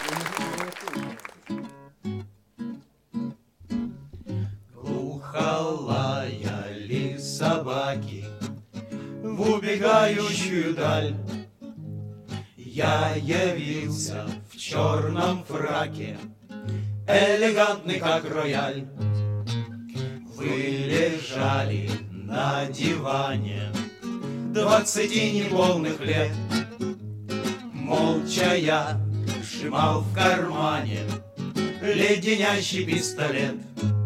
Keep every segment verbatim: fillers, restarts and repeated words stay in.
Глухо лаяли собаки в убегающую даль. Я явился в черном фраке, элегантный как рояль. Вы лежали на диване двадцати неполных лет. Молча я сжимал в кармане леденящий пистолет.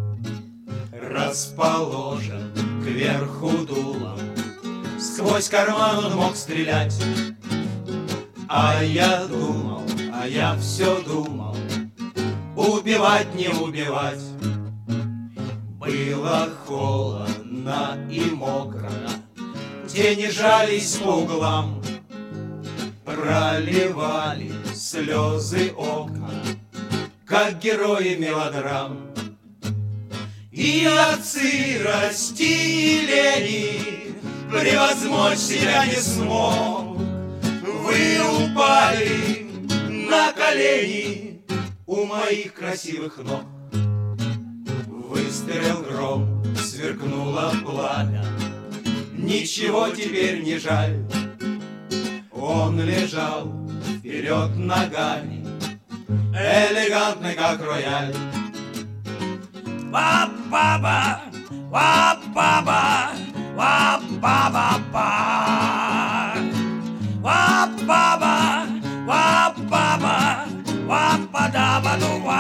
Расположен кверху дулом, сквозь карман он мог стрелять. А я думал, а я все думал, убивать не убивать. Было холодно и мокро, тени жались по углам, проливали слезы окна, как герои мелодрам. И от сырости и лени превозмочь себя не смог. Вы упали на колени у моих красивых ног. Выстрел гром, сверкнуло пламя, ничего теперь не жаль. Он лежал вперед ногами, элегантный как рояль. Ва-ба-ба, ва-ба-ба, ва-ба-ба-ба. Ва-ба-ба, ва-ба-ба, ва-ба-да-ба-ду-ва.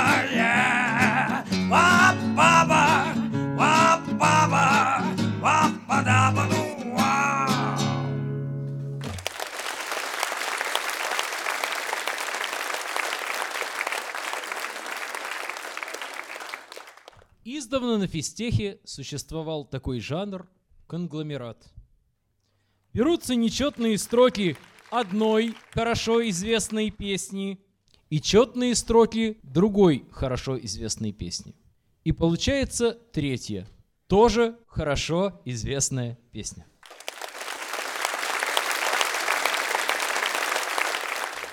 Ва-ба-ба, ва-ба-ба, ва-ба-да-ба-ду-ва. Издавна на физтехе существовал такой жанр – конгломерат. Берутся нечетные строки одной хорошо известной песни и четные строки другой хорошо известной песни. И получается третья, тоже хорошо известная песня.